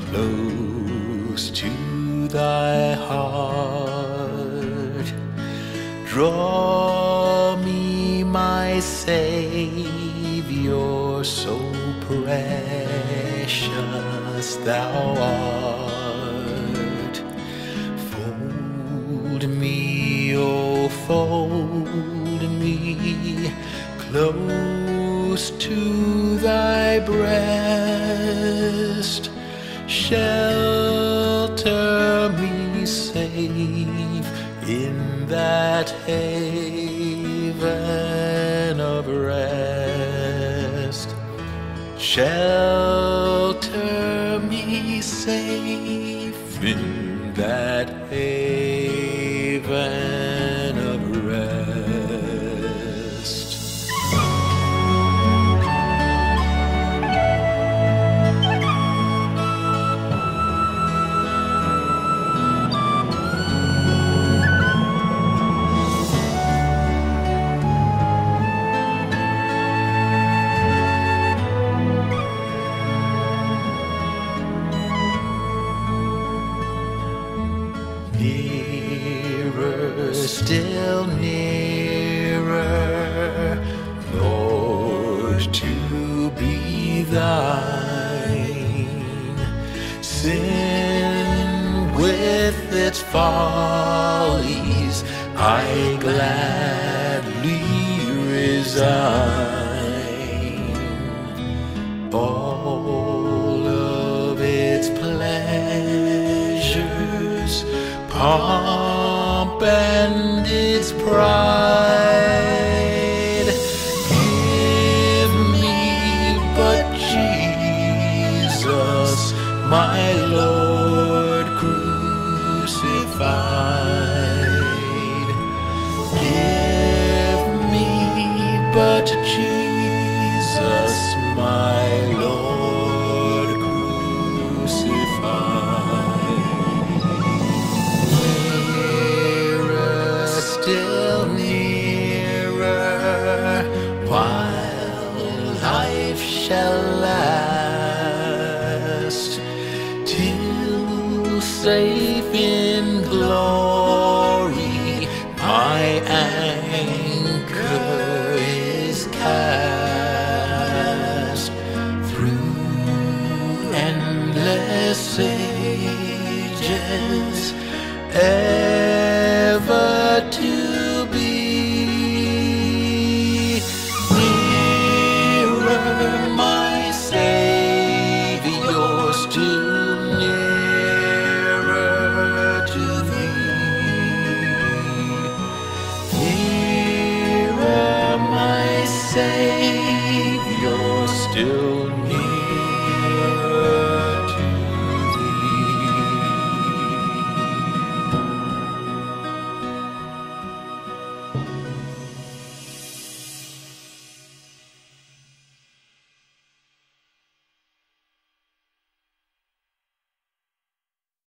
close to thy heart. Draw me, my Savior, so precious thou art. Fold me, oh, fold me close to thy breast. Shelter me safe in that haven of rest. Shelter me safe in that haven of rest. Nearer, still nearer, Lord, to be thine. Sin with its follies I gladly resign. All of its pleasures, pomp and its pride, give me but Jesus, my Lord crucified. Give me but Jesus, my Lord crucified. Still nearer, while life shall last, till safe in glory my anchor is cast. Through endless ages